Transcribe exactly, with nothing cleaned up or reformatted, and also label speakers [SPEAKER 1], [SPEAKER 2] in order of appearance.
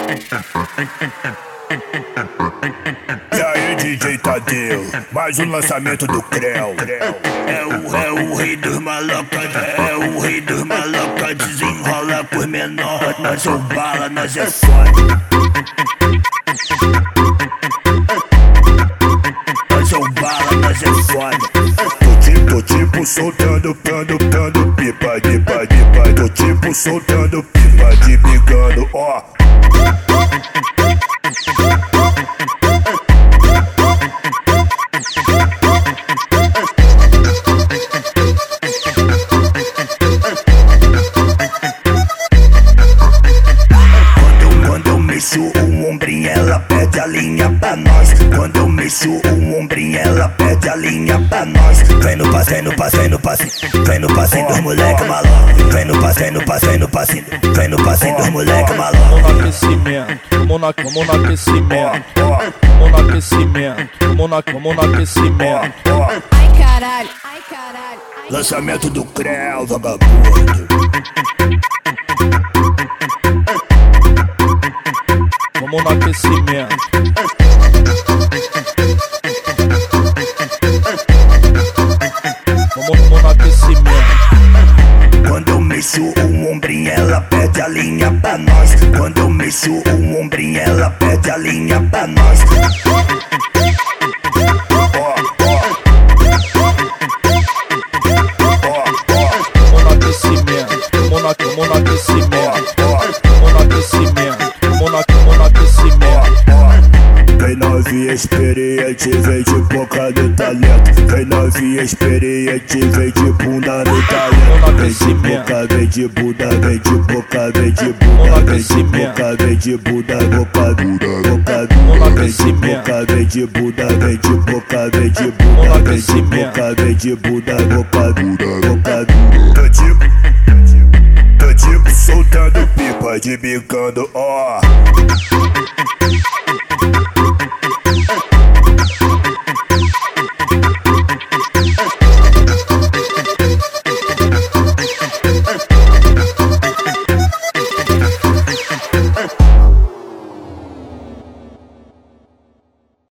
[SPEAKER 1] E aí, D J Tadeu, mais um lançamento do Creu.
[SPEAKER 2] É o, é o rei dos malocas, é o rei dos malocas. Desenrola por menor, nós é o bala, nós é foda. Nós é o bala, nós é foda.
[SPEAKER 1] Tô tipo, tô tipo soltando, pando, pando, pipa, pipa, pipa. Tô tipo soltando, pipa, de bigando, ó.
[SPEAKER 2] O ombrinho ela pede a linha pra nós. Quando eu mexo o ombrinho ela pede a linha pra nós. Vem no passe, vem no passe, vem no passe, vem no passe dos moleque maluco. Vem no passe, vem no passe, vem no passe, vem no passe dos moleque maluco.
[SPEAKER 3] Vamos no aquecimento, vamos no, vamos no aquecimento, vamos no aquecimento, vamos no, vamos no aquecimento.
[SPEAKER 4] Ai caralho, ai caralho.
[SPEAKER 1] Lançamento do Creu, vagabundo.
[SPEAKER 3] Vamos no aquecimento. Vamos, vamos no aquecimento.
[SPEAKER 2] Quando eu mexo o ombrinho ela pede a linha pra nós. Quando eu mexo o ombrinho ela pede a linha pra nós.
[SPEAKER 3] Vamos no aquecimento. Vamos no, vamos no aquecimento. Vamos no aquecimento. Vamos no, vamos no aquecimento.
[SPEAKER 1] Vem novinha experiente, vem de boca no talento. Vem novinha experiente, vem de bunda no talento. Vem de boca, vem de bunda, vem de boca, vem de bunda. Vem de boca, vem de bunda, boca, bunda, boca, bunda. Vem de boca, vem de bunda, vem de boca, vem de bunda. Vem de boca, vem de bunda, boca, bunda, boca, bunda. Tô tipo, tô tipo soltando pipa de bicando, ó.